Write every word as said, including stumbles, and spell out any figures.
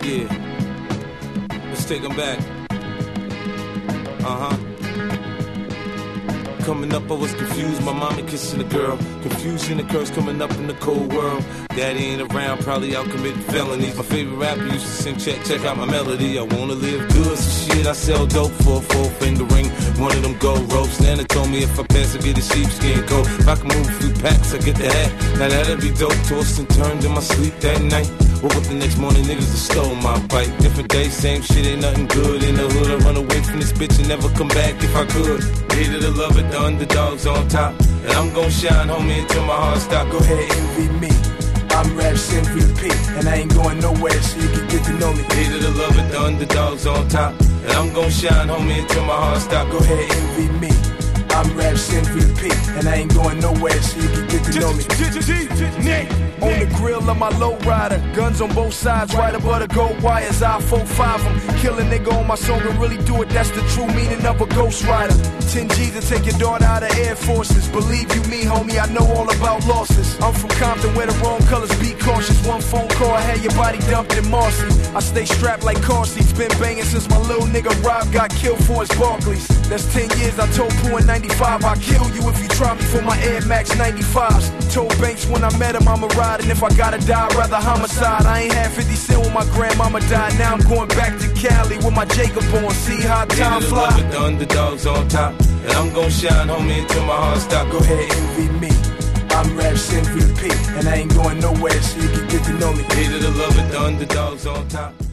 Yeah. Let's take them back. Uh-huh. Coming up, I was confused. My mommy kissing a girl. Confusion occurs coming up in the cold world. Daddy ain't around, probably out committing felonies. My favorite rapper used to sing, check, check out my melody. I wanna live good, so shit, I sell dope for a four-finger ring. One of them gold ropes. Nana told me if I pass, I get a sheepskin coat. If I can move a few packs, I get the hat. Now that'd be dope. Tossed and turned in my sleep that night. Woke up the next morning, niggas have stole my bike. Different day, same shit, ain't nothing good. In the hood, I run away from this bitch and never come back if I could. Hated to love it, the underdogs on top. And I'm gon' shine, homie, until my heart stop. Go ahead, envy me. I'm Raps M V P, and I ain't going nowhere, so you can get to know me. Hated to love it, the underdogs on top. And I'm gon' shine, homie, until my heart stop. Go ahead, envy me. I'm Raps M V P, and I ain't going nowhere, so you can get to know me. On the grill of my lowrider, guns on both sides, right above the gold wires. I four five them, kill a nigga on my song and really do it. That's the true meaning of a ghost rider. ten G's to take your daughter out of Air Forces. Believe you me, homie, I know all about losses. I'm from Compton where the wrong colors be cautious. One phone call, I had your body dumped in Marcy. I stay strapped like car seats, been banging since my little nigga Rob got killed for his Barclays. That's ten years, I told Pooh in ninety-five, I'll kill you if you try me for my Air Max ninety-fives. Told Banks when I met him I'ma ride, and if I gotta die, I'd rather homicide. I ain't had fifty cent when my grandmama died. Now I'm going back to Cali with my Jacob on. See how time fly. With the underdogs on top, and I'm gon' shine, homie, until my heart stop. Go ahead, envy me. I'm Raps M V P, and I ain't going nowhere, so you can get to know me. Hated to love it, the underdogs on top.